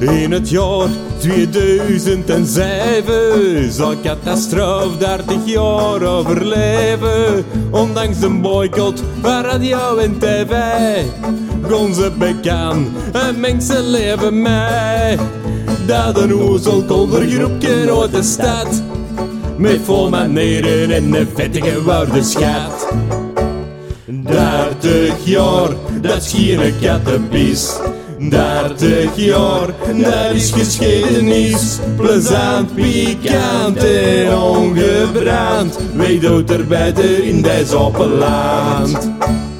In het jaar 2007 zal Catastrofe 30 jaar overleven. Ondanks de boycott van radio en tv gaan ze bekend en mensen leven mee. Dat een oezelkoldergroepje uit de stad met vol manieren en een vettige woordenschat. 30 jaar, dat is geen kattenpies. 30 jaar, dat is geschiedenis. Plezant, pikant en ongebrand. Wie doet er beter in deze open land?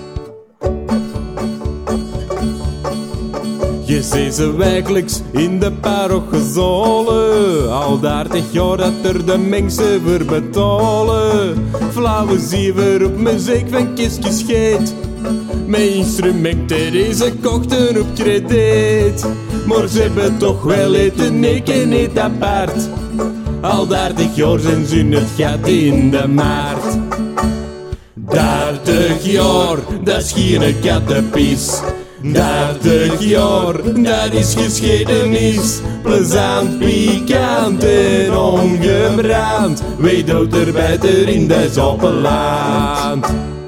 Je ziet ze wekelijks in de parochiezolen. Al 30 jaar dat er de mensen voor betalen. Flauwe ziever op muziek van kistjes scheet. Met instrumenten die ze kochten op krediet. Maar ze hebben toch wel eten, ik en niet apart. Al 30 jaar zijn ze in het gat in de maart. 30 jaar, dat is geen kattenpies. 30 jaar, dat is geschiedenis. Plezant, pikant en ongebrand. Wie doet er beter in deze open land?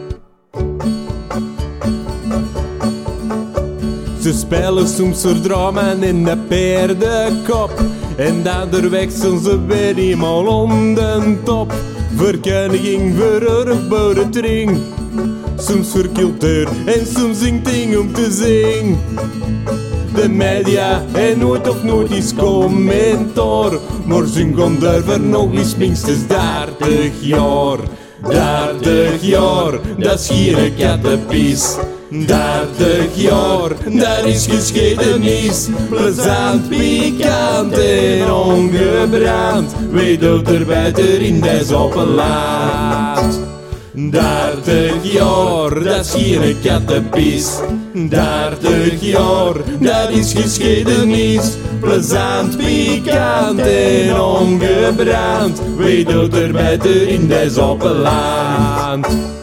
Ze spelen soms voor drama in de paardenkop. En daardoor zijn ze weer eenmaal om de top. Verkenning, verurfbouwretring. Soms voor cultuur en soms zingt om te zingen. De media en nooit of nooit is commentaar. Maar ze gaan durven nog eens minstens 30 jaar. 30 jaar, dat is geen kattenpies. 30 jaar, dat is geschiedenis. Plezant, pikant en ongebrand. Wie doet er beter in deze open land? 30 jaar, dat is geen kattenpies. 30 jaar, dat is geschiedenis. Plezant, pikant en ongebrand. Wie doet er beter in deze open land?